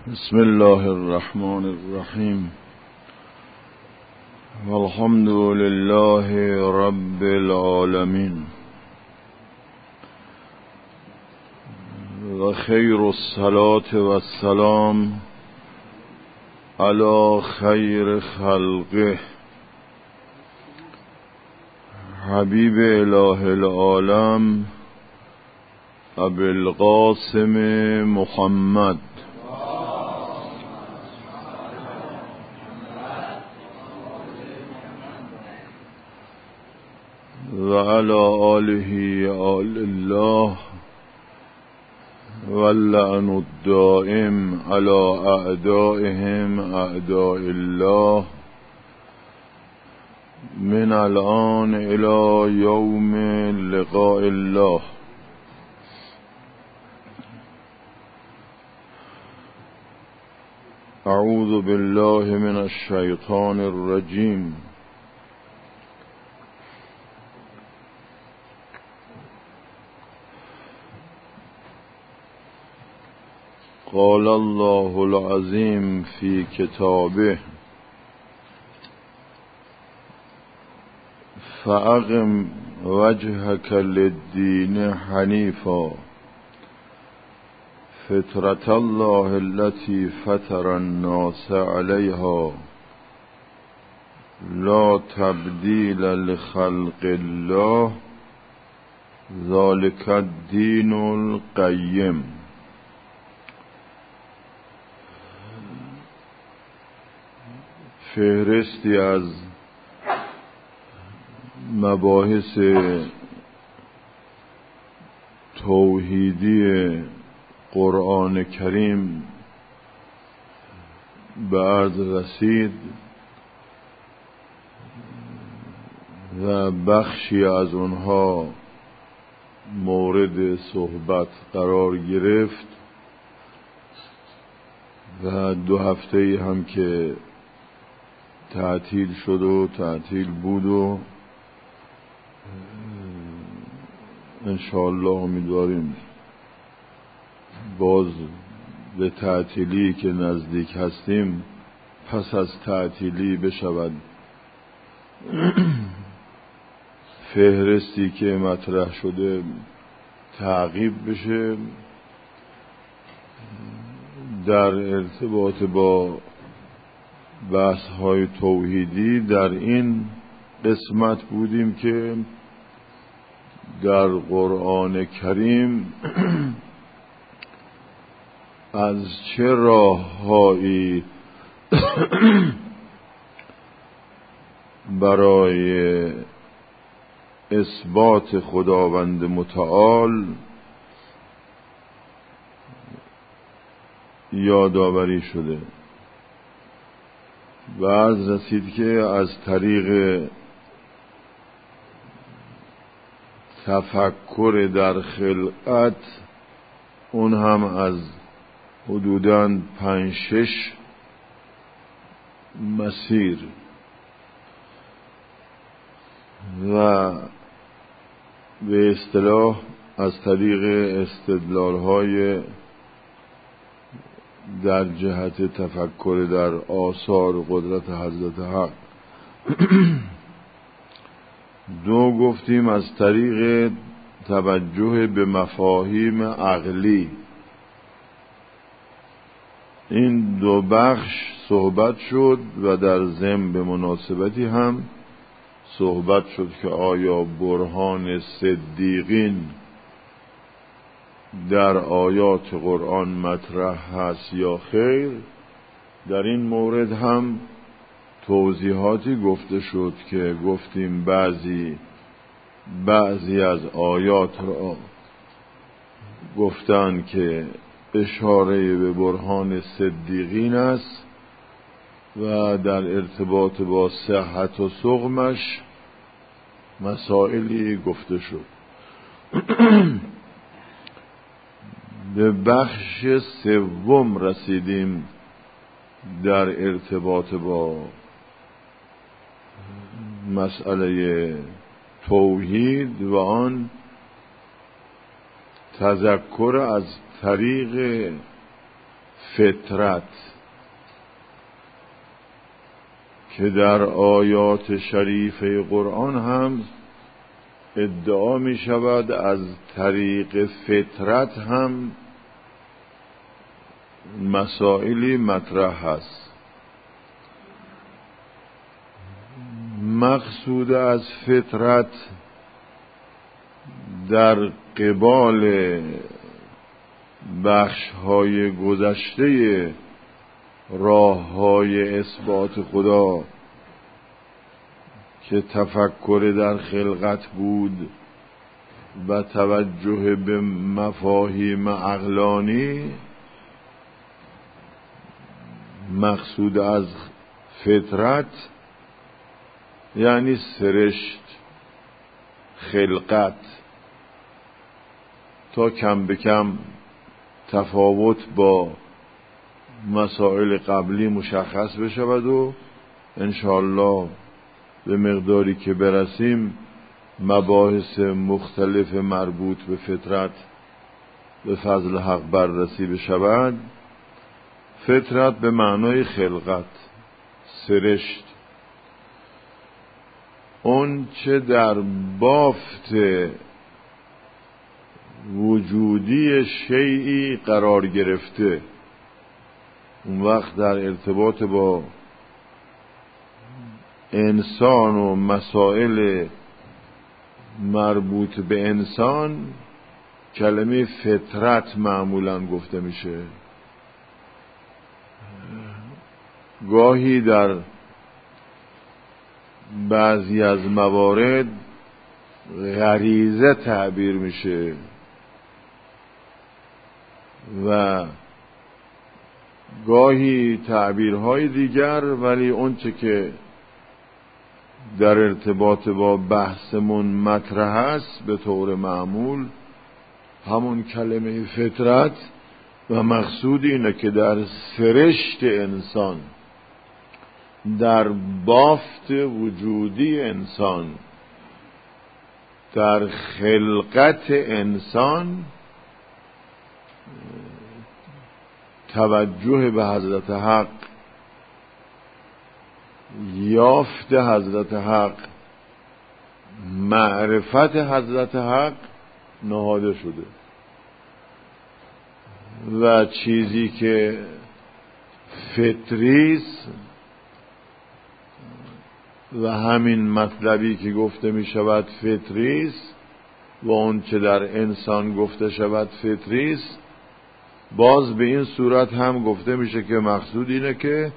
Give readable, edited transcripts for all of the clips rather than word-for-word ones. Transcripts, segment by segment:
بسم الله الرحمن الرحیم والحمد لله رب العالمین و خیر الصلاة و السلام علی خیر خلقه حبیب اله العالم ابی القاسم محمد و علی آله آل الله واللعن الدائم علی اعدائهم اعداء الله من الآن الى یوم لقاء الله. اعوذ بالله من الشیطان الرجیم. قال الله العظیم فی کتابه فأقم وجهك للدین حنیفا فطرة الله التي فطر الناس عليها لا تبدیل لخلق الله ذلك الدین القیم. فهرستی از مباحث توحیدی قرآن کریم به عرض رسید و بخشی از اونها مورد صحبت قرار گرفت و 2 هفته هم که تعطیل شد و تعطیل بود و انشاءالله امیدواریم باز به تعطیلی که نزدیک هستیم پس از تعطیلی بشود فهرستی که مطرح شده تعقیب بشه در ارتباط با بحث های توحیدی. در این قسمت بودیم که در قرآن کریم از چه راه‌هایی برای اثبات خداوند متعال یادآوری شده و از رسید که از طریق تفکر در خلقت، اون هم از حدوداً 5-6 مسیر و به اصطلاح از طریق استدلال‌های در جهت تفکر در آثار قدرت حضرت حق. 2 گفتیم از طریق توجه به مفاهیم عقلی. این 2 بخش صحبت شد و در ضمن به مناسبتی هم صحبت شد که آیا برهان صدیقین در آیات قرآن مطرح هست یا خیر. در این مورد هم توضیحاتی گفته شد که گفتیم بعضی از آیات را گفتن که اشاره به برهان صدیقین است و در ارتباط با صحت و سقمش مسائلی گفته شد. به بخش 3 رسیدیم در ارتباط با مسئله توحید و آن تذکر از طریق فطرت که در آیات شریفه قرآن هم ادعا می شود از طریق فطرت هم مسائلی مطرح هست. مقصود از فطرت در قبال بخش‌های گذشته راه‌های اثبات خدا که تفکر در خلقت بود و توجه به مفاهیم عقلانی، مقصود از فطرت یعنی سرشت، خلقت، تا کم به کم تفاوت با مسائل قبلی مشخص بشود و انشاءالله به مقداری که برسیم مباحث مختلف مربوط به فطرت به فضل حق بررسی بشود. فطرت به معنای خلقت، سرشت، اون چه در بافت وجودی شیئی قرار گرفته، اون وقت در ارتباط با انسان و مسائل مربوط به انسان کلمه فطرت معمولاً گفته میشه. گاهی در بعضی از موارد غریزه تعبیر میشه و گاهی تعبیرهای دیگر، ولی اون چه که در ارتباط با بحثمون مطرح است به طور معمول همون کلمه فطرت و مقصود اینه که در سرشت انسان، در بافت وجودی انسان، در خلقت انسان توجه به حضرت حق، یافت حضرت حق، معرفت حضرت حق نهاده شده و چیزی که فطریست و همین مطلبی که گفته می شود فطریست و اون چه در انسان گفته شود فطریست، باز به این صورت هم گفته میشه که مقصود اینه که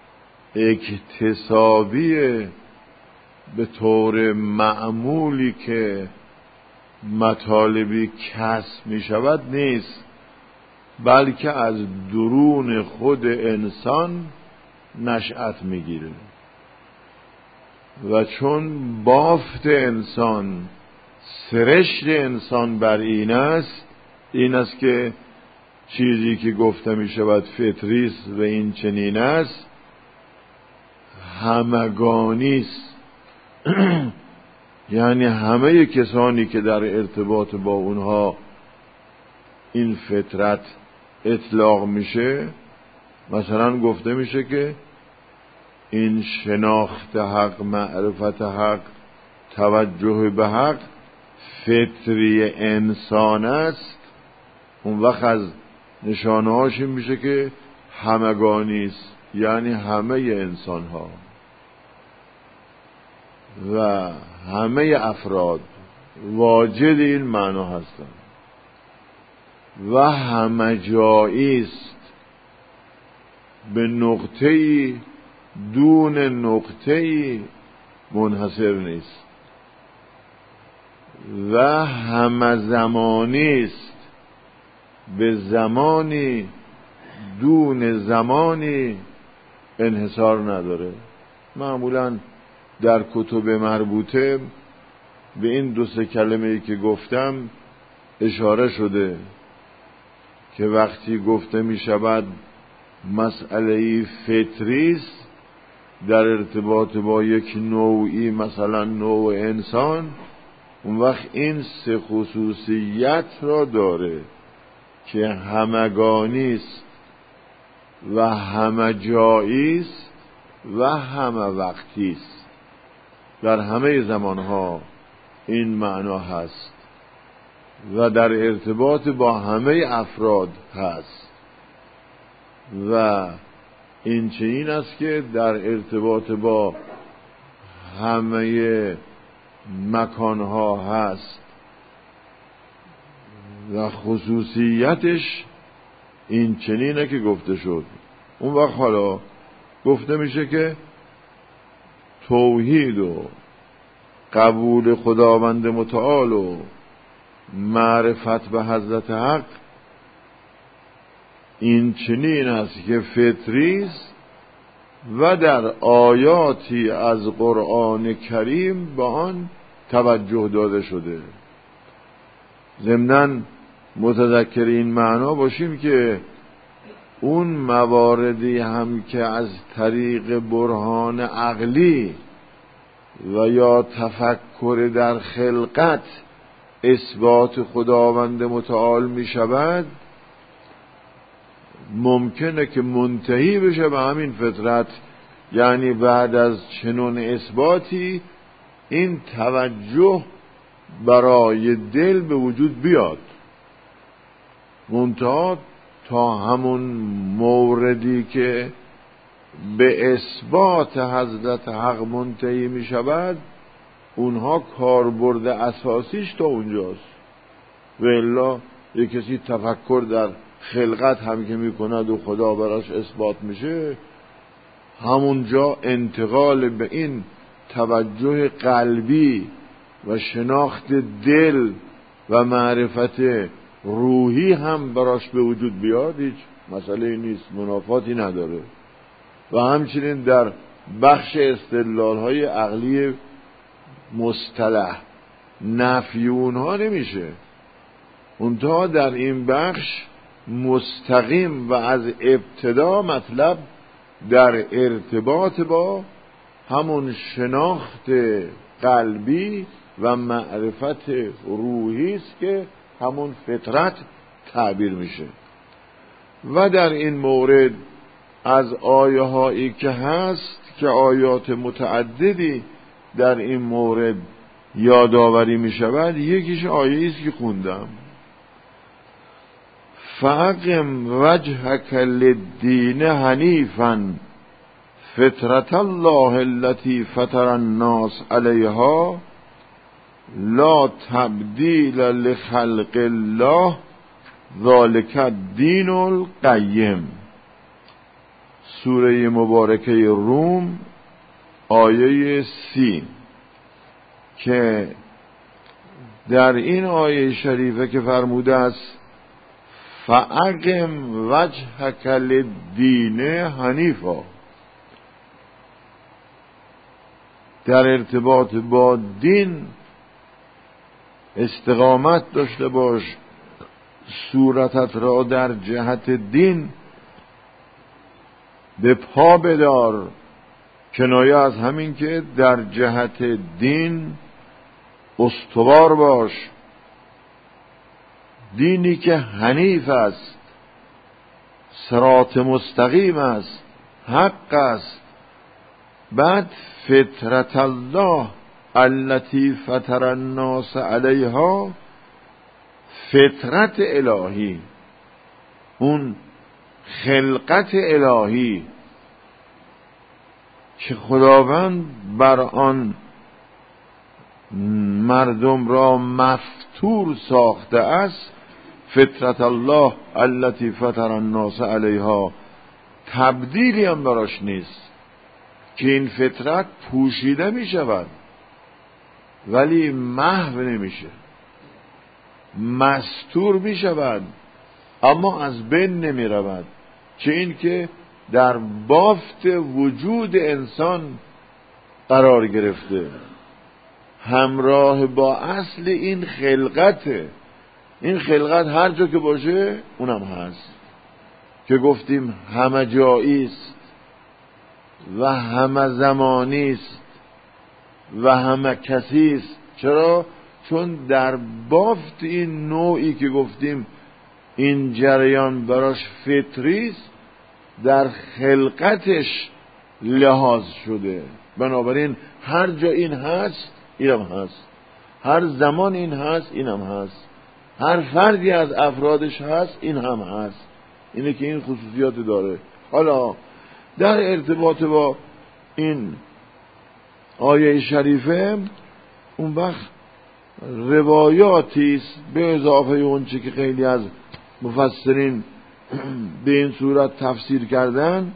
اکتسابی به طور معمولی که مطالبی کسب می شود نیست، بلکه از درون خود انسان نشأت می گیره و چون بافت انسان، سرشت انسان بر این است که چیزی که گفته می شود فطریست و این چنین است، همگانیست. یعنی همه کسانی که در ارتباط با اونها این فطرت اطلاق میشه، مثلا گفته میشه که این شناخت حق، معرفت حق، توجه به حق فطری انسان است، اون وقت از نشانه هاش میشه که همگانیست، یعنی همه انسان ها و همه افراد واجد این معنا هستند و همه جاییست، به نقطه‌ای دون نقطه‌ای منحصر نیست و همه زمانیست، به زمانی دون زمانی انحصار نداره. معمولاً در کتب مربوطه به این دو سه کلمه‌ای که گفتم اشاره شده که وقتی گفته می شود مسئله فطریست در ارتباط با یک نوعی، مثلا نوع انسان، اون وقت این سه خصوصیت را داره که همگانیست، و همه جایی است و همه وقتی است. در همه زمانها این معنا هست و در ارتباط با همه افراد هست و این چنین است که در ارتباط با همه مکانها هست و خصوصیتش این چنینه که گفته شد. اون وقت حالا گفته میشه که توحید و قبول خداوند متعال و معرفت به حضرت حق این چنین است که فطری است و در آیاتی از قرآن کریم به آن توجه داده شده. ضمناً متذکر این معنا باشیم که اون مواردی هم که از طریق برهان عقلی و یا تفکر در خلقت اثبات خداوند متعال می شود، ممکنه که منتهی بشه به همین فطرت، یعنی بعد از چنون اثباتی این توجه برای دل به وجود بیاد، منتها تا همون موردی که به اثبات حضرت حق منتهی می شود اونها کاربرد اساسیش تا اونجاست. و الا یک کسی تفکر در خلقت هم که می کند و خدا براش اثبات میشه، همونجا انتقال به این توجه قلبی و شناخت دل و معرفت روحی هم براش به وجود بیاد هیچ مسئله نیست، منافاتی نداره. و همچنین در بخش استدلال‌های عقلی مصطلح نفی اونها نمیشه، اونتا در این بخش مستقیم و از ابتدا مطلب در ارتباط با همون شناخت قلبی و معرفت روحی است که همون فطرت تعبیر میشه. و در این مورد از آیه هایی که هست که آیات متعددی در این مورد یادآوری می شود، یکیش آیه است که خوندم: فاقم وجهک للدین حنیفا فطرت الله التي فطر الناس علیها لا تبدیل لخلق الله ذلک الدین القیم. سوره مبارکه روم آیه 30 که در این آیه شریفه که فرموده است فاقم وجهک للدین حنیفا، در ارتباط با دین استقامت داشته باش، صورتت را در جهت دین به پا بدار، کنایه از همین که در جهت دین استوار باش، دینی که حنیف است، صراط مستقیم است، حق است. بعد فطرت الله التي فطر الناس علیها، فطرت الهی، اون خلقت الهی که خداوند بر آن مردم را مفطور ساخته است، فطرت الله التي فطر الناس علیها، تبدیلی هم براش نیست که این فطرت پوشیده می شود ولی محو نمیشه، مستور می شود اما از بین نمی رود، چه این که در بافت وجود انسان قرار گرفته، همراه با اصل این خلقته. این خلقت هر جا که باشه اونم هست که گفتیم همه جایی است و همه زمانی است و همه کسی است. چرا؟ چون در بافت این نوعی که گفتیم این جریان براش فطری است، در خلقتش لحاظ شده. بنابراین هر جا این هست اینم هست، هر زمان این هست اینم هست، هر فردی از افرادش هست این هم هست. اینه که این خصوصیات داره. حالا در ارتباط با این آیه شریفه اون وقت روایاتی است به اضافه اون چی که خیلی از مفسرین به این صورت تفسیر کردن.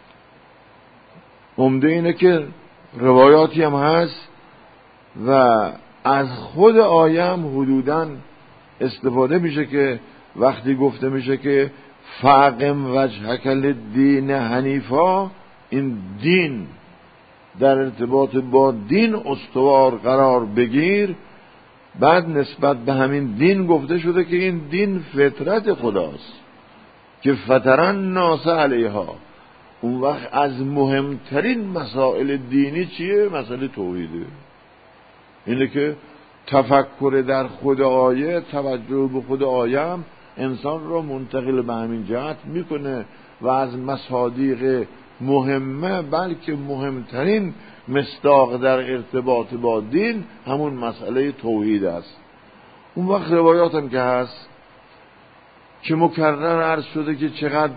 عمده اینه که روایاتی هم هست و از خود آیه هم حدوداً استفاده میشه که وقتی گفته میشه که فاقم وجهک للدین حنیفا، این دین در ارتباط با دین استوار قرار بگیر. بعد نسبت به همین دین گفته شده که این دین فطرت خداست که فطرن الناس علیها. اون وقت از مهمترین مسائل دینی چیه؟ مسئله توحیده. اینه که تفکر در خود آیه، توجه به خود آیه هم انسان را منتقل به همین جهت میکنه و از مصادیق مهمه بلکه مهمترین مصداق در ارتباط با دین همون مسئله توحید است. اون وقت روایات هم که هست که مکرر عرض شده که چقدر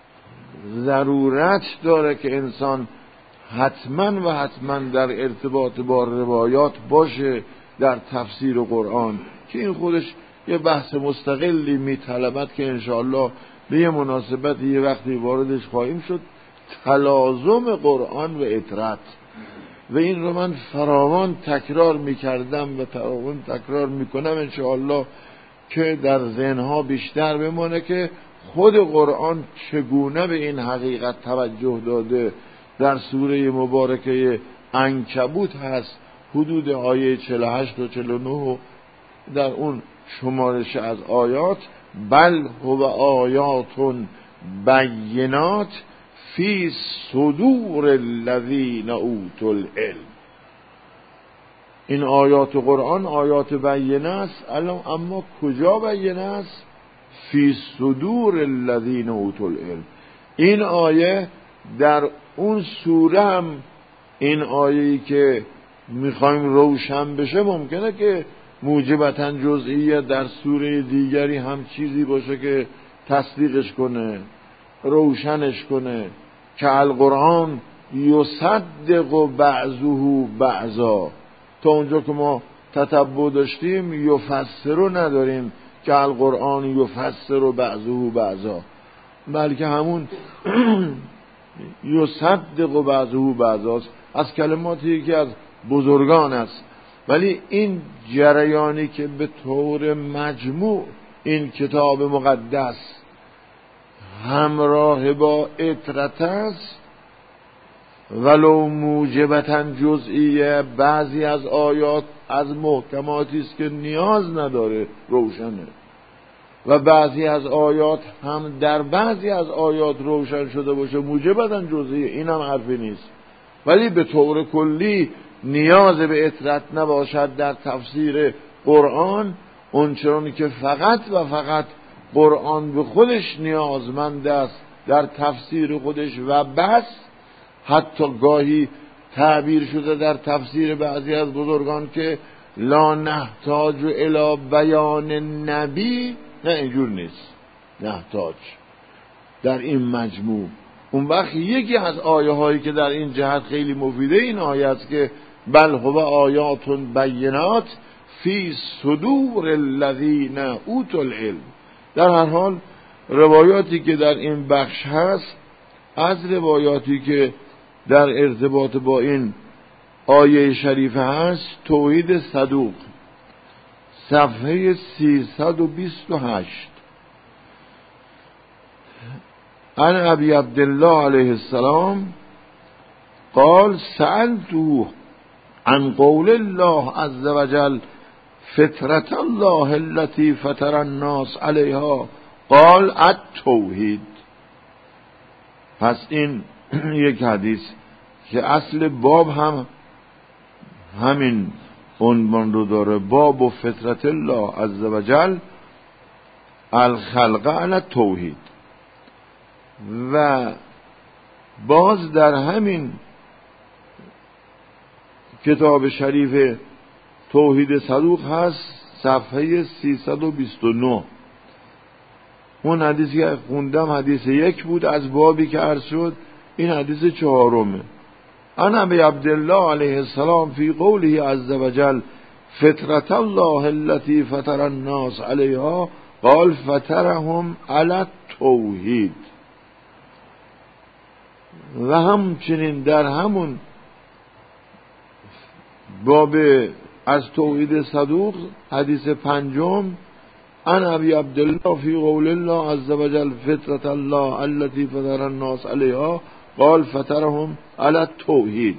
ضرورت داره که انسان حتما و حتما در ارتباط با روایات باشه در تفسیر قرآن، که این خودش یه بحث مستقلی میطلبد که انشاءالله به یه مناسبت یه وقتی واردش خواهیم شد. تلازم قرآن و اطرت، و این رو من فراوان تکرار میکردم و فراوان تکرار میکنم انشاءالله که در ذهنها بیشتر بمانه که خود قرآن چگونه به این حقیقت توجه داده. در سوره مبارکه عنکبوت هست حدود آیه 48 و 49 در اون شمارش از آیات بل هو آیات بینات فی صدور الذین اوتوا العلم. این آیات قرآن آیات بینه است، اما کجا بینه است؟ فی صدور الذین اوتوا العلم. این آیه در اون سوره هم، این آیه‌ای که میخوایم روشن بشه ممکنه که موجبتاً جزئیه در سوره دیگری هم چیزی باشه که تصدیقش کنه، روشنش کنه، که القرآن یصدق بعضه بعضا. تا اونجا که ما تتبع داشتیم یفسر نداریم که القرآن یفسر بعضه بعضا، بلکه همون یصدق بعضه بعضاست، از کلماتی که از بزرگان است. ولی این جریانی که به طور مجموع این کتاب مقدس همراه با اطرت است، ولو موجبتاً جزئیه، بعضی از آیات از محکماتی است که نیاز نداره روشنه، و بعضی از آیات هم در بعضی از آیات روشن شده باشه موجبتاً جزئیه، این هم حرفی نیست. ولی به طور کلی نیاز به اطرت نباشد در تفسیر قرآن، اونچنان که فقط و فقط قرآن به خودش نیازمند است در تفسیر خودش و بس. حتی گاهی تعبیر شده در تفسیر بعضی از بزرگان که لا نحتاج الی بیان نبی، نه اینجور نیست، نحتاج در این مجموع. اون وقت یکی از آیه هایی که در این جهت خیلی مفیده این آیه است که بل هو آیات بینات فی صدور الذین اوتوا العلم. در هر حال روایاتی که در این بخش هست از روایاتی که در ارتباط با این آیه شریفه هست، توحید صدوق صفحه 328 عن ابی عبدالله علیه السلام قال سألته عن قول الله عز وجل فطرة الله التي فطر الناس عليها قال التوحید. پس این یک حدیث که اصل باب هم همین عنوان رو داره، باب و فطرت الله عز وجل الخلق علی التوحید. و باز در همین کتاب شریف توحید صدوق هست، صفحه 329. اون حدیثی که خوندم حدیث 1 بود از بابی که عرض شد، این حدیث 4. عن ابی عبدالله علیه السلام فی قوله عز وجل فطرة الله التي فطر الناس علیها قال فطرهم علی التوحید. و همچنین در همون باب از توحید صدوق حدیث 5 عن ابی عبدالله فی قول الله عز وجل فطرة الله التي فطر الناس علیها قال فطرهم علی التوحید.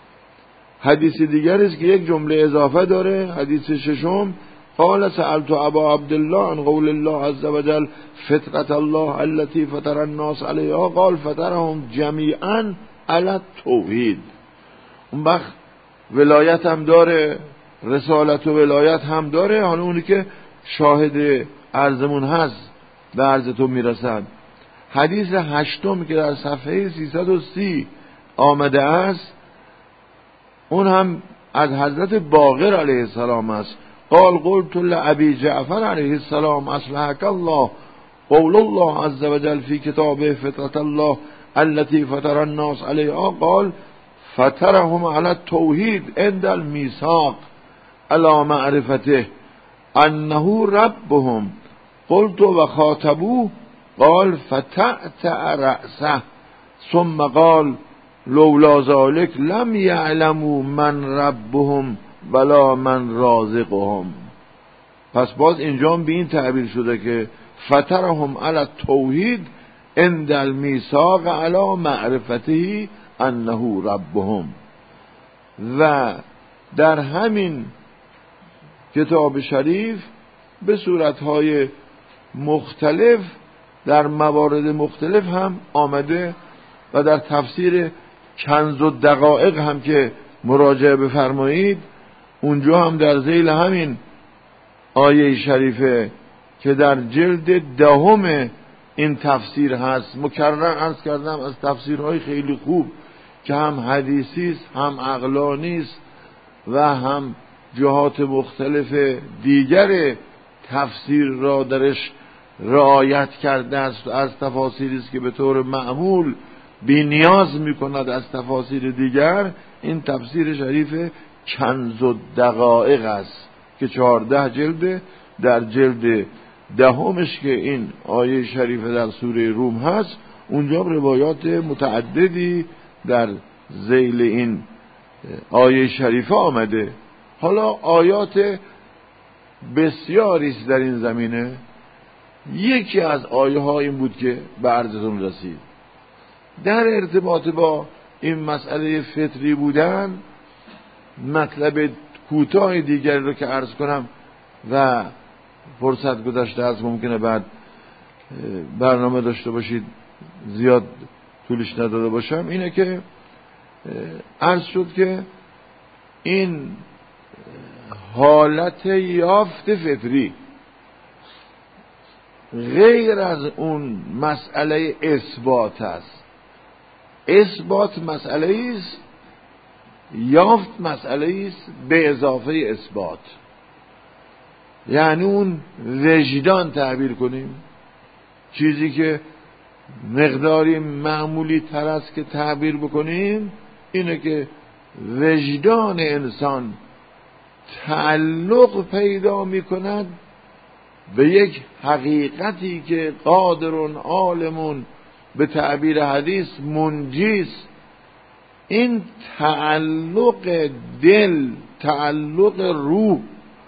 حدیث دیگر است که یک جمله اضافه داره، حدیث 6 قال سألت ابا عبدالله عن قول الله عز وجل فطرة الله التي فطر الناس علیها قال فطرهم جمیعا علی التوحید. اون وقت ولایت هم داره، رسالت و ولایت هم داره. حالا اونی که شاهد عرضمون هست به عرض تو میرسد. حدیث 8 که در صفحه 330 آمده است، اون هم از حضرت باقر علیه السلام است. قال قلت لأبي جعفر علیه السلام اصلحك الله قول الله عز وجل في كتابه فطرة الله التي فطر الناس علیها قال فطرهم على التوحید عند الميثاق على معرفته انه ربهم قلت وخاطبوه قال فتأتأ رأسه ثم قال لولا ذلك لم يعلموا من ربهم ولا من رازقهم. پس باز اینجا به این تعبیر شده که فطرهم علی التوحید عند الميثاق علی معرفته انه ربهم. و در همین کتاب شریف به صورتهای مختلف در موارد مختلف هم آمده و در تفسیر کنز الدقایق هم که مراجعه بفرمایید اونجا هم در ذیل همین آیه شریفه که در جلد 10 این تفسیر هست، مکرر عرض کردم از تفسیرهای خیلی خوب که هم حدیثی است، هم عقلانی است و هم جهات مختلف دیگر تفسیر را درش رعایت کرده است. از تفاسیری است که به طور معمول بی نیاز میکند از تفاسیر دیگر. این تفسیر شریف کنز الدقایق است که 14 جلد. در جلد 10 که این آیه شریفه در سوره روم هست، اونجا روایات متعددی در ذیل این آیه شریفه آمده. حالا آیات بسیاری است در این زمینه. یکی از آیه ها این بود که به عرضتون رسید در ارتباط با این مسئله فطری بودن. مطلب کوتاه دیگری رو که عرض کنم و فرصت گذشته است، ممکنه بعد برنامه داشته باشید زیاد طولش نداده باشم، اینه که عرض شد که این حالت یافت فطری غیر از اون مسئله اثبات است. اثبات مسئله است، یافت مسئله است به اضافه اثبات. یعنی اون وجدان تعبیر کنیم، چیزی که مقداری معمولی تر است که تعبیر بکنیم، اینه که وجدان انسان تعلق پیدا می کند به یک حقیقتی که قادرون عالمون به تعبیر حدیث منجیست. این تعلق دل، تعلق روح،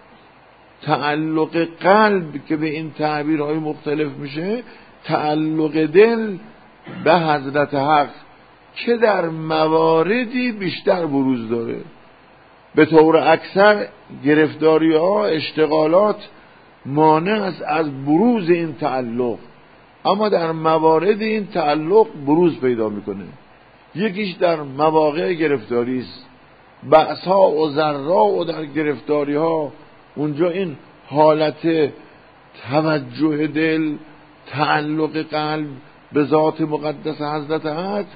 تعلق قلب که به این تعبیرهای مختلف میشه، تعلق دل به حضرت حق که در مواردی بیشتر بروز داره. به طور اکثر گرفتاری ها، اشتغالات مانع است از بروز این تعلق، اما در موارد این تعلق بروز پیدا میکنه. یکیش در مواقع گرفتاری است، بأس‌ها و ضرّا و در گرفتاری ها اونجا این حالت توجه دل، تعلق قلب به ذات مقدس حضرت حق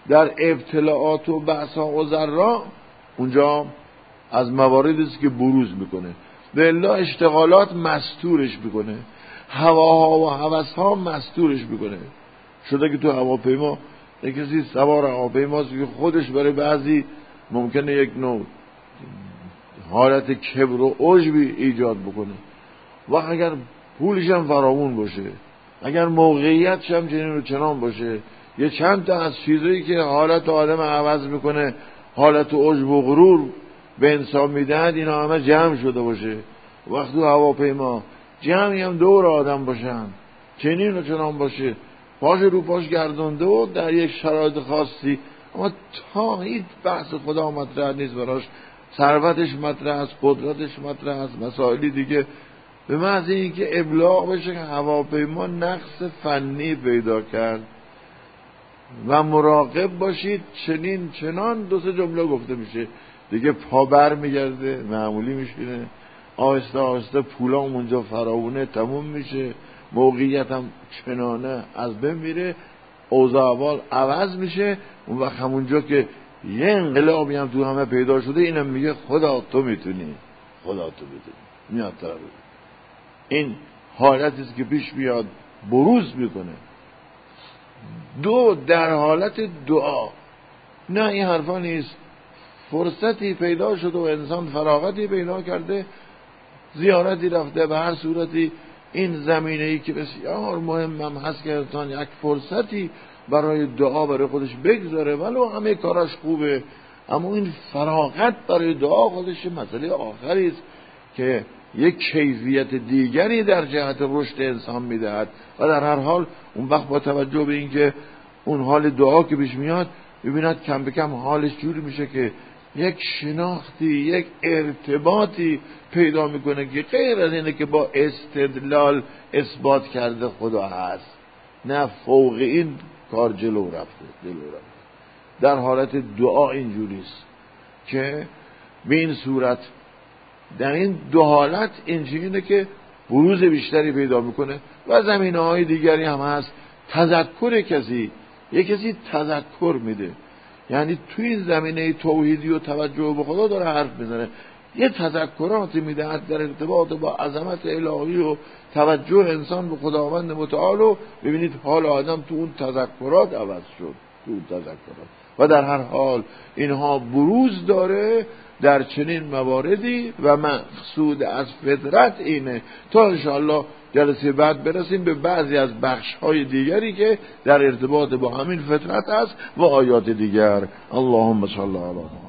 در ابتلاعات و بأسا و ضرا اونجا از مواردی است که بروز میکنه. به الا اشتغالات مستورش میکنه، هواها و هوسها مستورش میکنه. شده که تو هواپیما یک کسی سوار هواپیماست که خودش برای بعضی ممکنه یک نوع حالت کبر و عجبی ایجاد بکنه و اگر پولش هم فراوون باشه، اگر موقعیتش هم چنین و چنان باشه، یه چند تا از چیزایی که حالت آدم عوض میکنه، حالت عجب و غرور به انسان میدهد، اینا همه جمع شده باشه. وقتی تو هواپیما جمعی هم دور آدم باشن، چنین و چنان باشه، پاش رو پاش گردونده و در یک شرایط خاصی، اما تا هیچ بحث خدا مطرح نیست براش، ثروتش مطرح است، قدرتش مطرح است، مسائلی دیگه، به محض اینکه ابلاغ بشه که هواپیما نقص فنی پیدا کرد و مراقب باشید چنین چنان، دو سه جمله گفته میشه دیگه، پا بر میگرده، معمولی میشینه، آهسته آهسته پولام اونجا فراونه تموم میشه، موقعیت هم چنانه از بین میره، اوضاع احوال عوض میشه. اون وقت همونجا که یه انقلابی هم تو همه پیدا شده، اینم میگه خدا تو میتونی، خدا تو میتونی، میاد طرف. این حالتی است که پیش بیاد بروز میکنه. دو، در حالت دعا، نه این حرفا نیست، فرصتی پیدا شده و انسان فراغتی پیدا کرده، زیارتی رفته، به هر صورتی این زمینه‌ای که بسیار مهمم هست که انسان یک فرصتی برای دعا برای خودش بگذاره، ولو همه کاراش خوبه، اما این فراغت برای دعا خودش مسئله آخری است که یک کیفیت دیگری در جهت رشد انسان میدهد. و در هر حال اون وقت با توجه به اینکه اون حال دعا که پیش میاد، ببیند کم به کم حالش جوری میشه که یک شناختی، یک ارتباطی پیدا میکنه که غیر از اینه که با استدلال اثبات کرده خدا هست، نه فوق این کار جلو رفته. در حالت دعا اینجوریست که به این صورت، در این دو حالت اینجوریه که بروز بیشتری پیدا میکنه. و زمینه‌های دیگری هم هست. تذکر کسی، یک کسی تذکر میده، یعنی توی این زمینه توحیدی و توجه به خدا داره حرف میزنه، یه تذکراتی میدهد در ارتباط با عظمت الهی و توجه انسان به خداوند متعال، و ببینید حال آدم تو اون تذکرات عوض شد، تو اون تذکرات. و در هر حال اینها بروز داره در چنین مواردی و مقصود از فطرت اینه. تا انشاءالله جلسه بعد برسیم به بعضی از بخش‌های دیگری که در ارتباط با همین فطرت است و آیات دیگر. اللهم صل علی محمد.